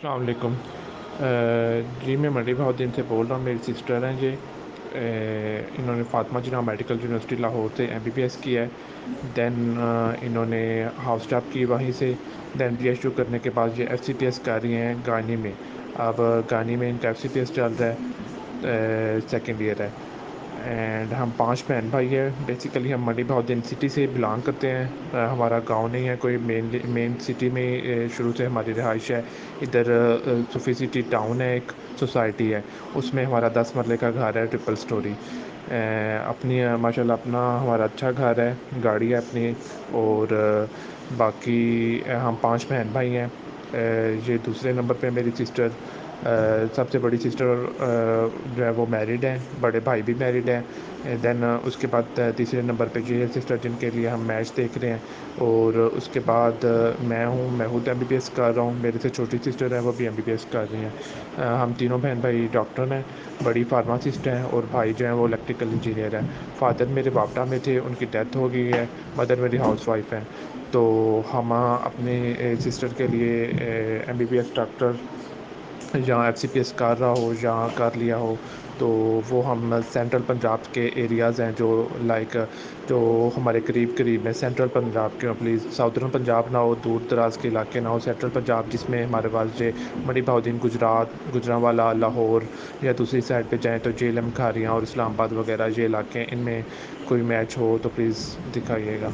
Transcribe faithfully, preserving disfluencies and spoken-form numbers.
السلام علیکم۔ جی میں منڈی بہاؤدین سے بول رہا ہوں، میری سسٹر ہیں یہ انہوں نے فاطمہ جناح میڈیکل یونیورسٹی لاہور سے ایم بی بی ایس کیا ہے، دین انہوں نے ہاؤس ٹاپ کی وہیں سے، دین پی ایچ ڈی کرنے کے بعد یہ ایف سی پی ایس کر رہی ہیں گانی میں۔ اب گانی میں ان کا ایف سی پی ایس چل رہا ہے، سیکنڈ ایئر ہے، اینڈ ہم پانچ بہن بھائی ہیں۔ بیسیکلی ہم منڈی بہاؤدین سٹی سے بلانگ کرتے ہیں، ہمارا گاؤں نہیں ہے کوئی، مین مین سٹی میں شروع سے ہماری رہائش ہے۔ ادھر صوفی سٹی ٹاؤن ہے، ایک سوسائٹی ہے، اس میں ہمارا دس مرلے کا گھر ہے، ٹرپل سٹوری، اپنی ماشاء اللہ اپنا ہمارا اچھا گھر ہے، گاڑی ہے اپنی، اور باقی ہم پانچ بہن بھائی ہیں۔ یہ دوسرے نمبر پہ میری سسٹر، سب سے بڑی سسٹر جو ہے وہ میرڈ ہیں، بڑے بھائی بھی میرڈ ہیں۔ دین اس کے بعد تیسرے نمبر پہ یہ سسٹر جن کے لیے ہم میچ دیکھ رہے ہیں، اور اس کے بعد میں ہوں میں خود ایم بی بی ایس کر رہا ہوں، میرے سے چھوٹی سسٹر ہے وہ بھی ایم بی بی ایس کر رہی ہیں۔ ہم تینوں بہن بھائی ڈاکٹر ہیں، بڑی فارماسسٹ ہیں، اور بھائی جو ہیں وہ الیکٹریکل انجینئر ہیں۔ فادر میرے باپٹا میں تھے، ان کی ڈیتھ ہو گئی ہے، مدر میری ہاؤس وائف ہیں۔ تو ہم اپنے سسٹر کے لیے M B B S doctor یا ایف سی پی ایس کر رہا ہو یا کر لیا ہو، تو وہ ہم سینٹرل پنجاب کے ایریاز ہیں جو لائک جو ہمارے قریب قریب میں، سینٹرل پنجاب کے پلیز ساؤدرن پنجاب نہ ہو، دور دراز کے علاقے نہ ہو، سینٹرل پنجاب جس میں ہمارے پاس جو منڈی بہاؤدین، گجرات، گوجرانوالا، لاہور، یا دوسری سائڈ پہ جائیں تو جیلم، کھاریاں اور اسلام آباد وغیرہ یہ علاقے ہیں، ان میں کوئی میچ ہو تو پلیز دکھائیے گا۔